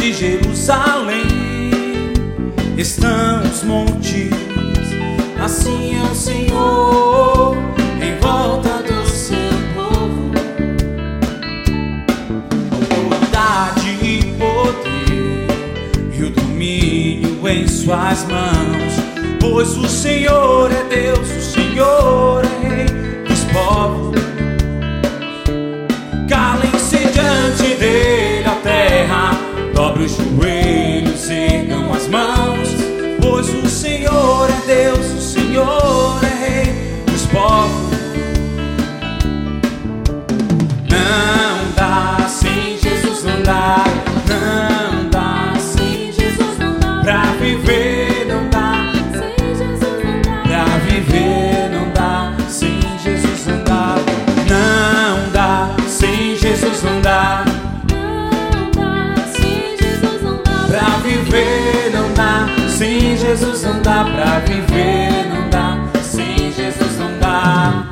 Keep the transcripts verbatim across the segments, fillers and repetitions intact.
de Jerusalém estão os montes, assim é o Senhor em volta do seu povo. Autoridade e poder e o domínio em suas mãos, pois o Senhor é Deus, o Senhor é Rei dos povos. Calem-se diante dele a terra, dobre os joelhos, ergam as mãos, pois o Senhor é Deus, o Senhor é Rei dos povos. Não dá sem Jesus, não dá, não dá sem Jesus, não dá pra viver, não dá sem Jesus, não dá pra viver, não dá sem Jesus, não dá, não dá sem Jesus, não dá, não dá sem Jesus, não dá pra viver, não dá sem Jesus, não dá pra viver, não dá sem Jesus, não dá.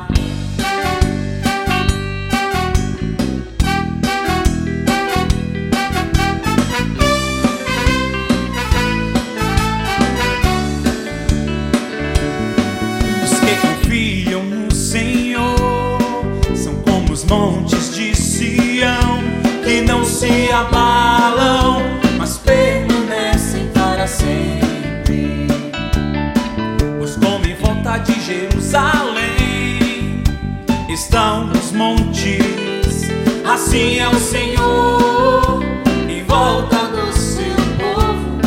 Os que confiam no Senhor são como os montes de Sião, que não se abalam, mas permanecem para sempre. Pois como em volta de Jerusalém estão os montes, assim é o Senhor em volta do seu povo.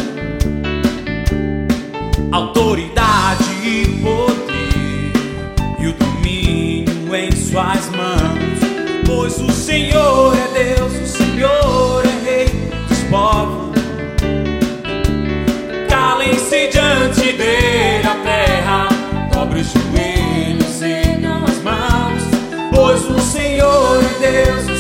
Autoridade e poder e o domínio em suas mãos, pois o Senhor é Deus, o Senhor é Rei dos povos. Calem-se diante dele a terra, dobre os joelhos, ergam as mãos, pois o Senhor é Deus,